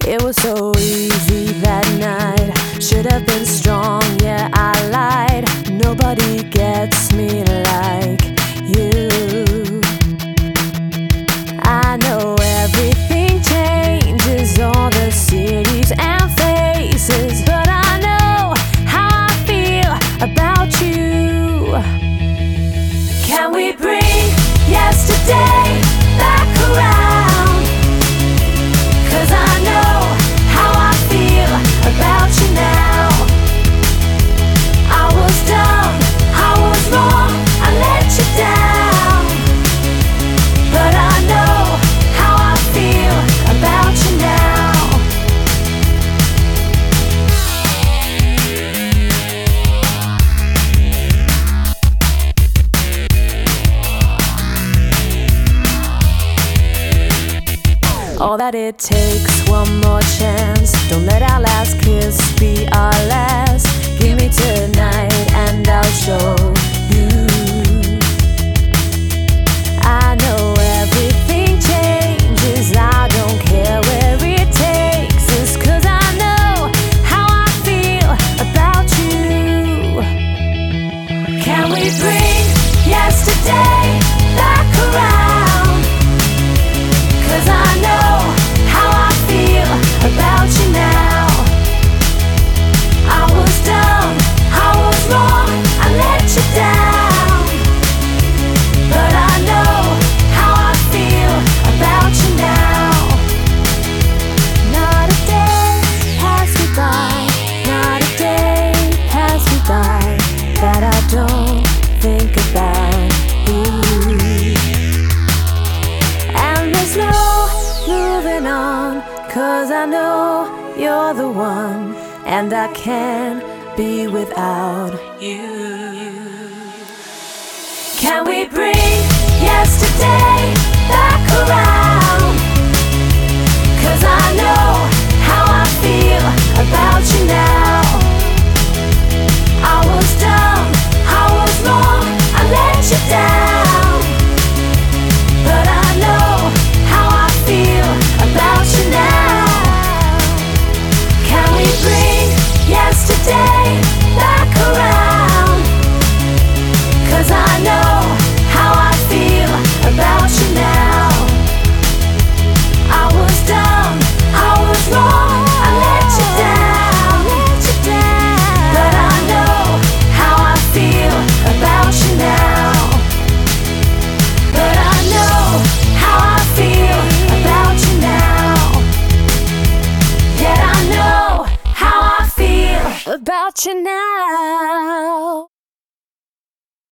It was so easy that night. Should have been strong, yeah, I lied. Nobody gets me like you. I know everything changes, all the cities and faces, but I know how I feel about you. Can we bring yesterday back around? 'Cause I know how I feel about you now. I was dumb, I was wrong, I let you down, but I know how I feel about you now. All that it takes, one more chance. Don't let our last kiss be our last. Give me tonight and I'll show you. I know everything changes, I don't care where it takes us, 'cause I know how I feel about you. Can we bring yesterday back around? 'Cause I know how I feel about you now. I was dumb, I was wrong, I let you down, but I know how I feel about you now. Not a day passed me by, not a day passed me by that I don't think about you. And there's no moving on, 'cause I know you're the one, and I can't be without you. Can we bring yesterday back around? 'Cause I know how I feel about you now. I was dumb, I was wrong, I let you down, but I know how I feel about you now. Can we bring yesterday back around? 'Cause I know how I feel about you now. I was dumb, I was wrong, I let you down, but I know how I feel about you now. But I know how I feel about you now. Yet I know how I feel about you now.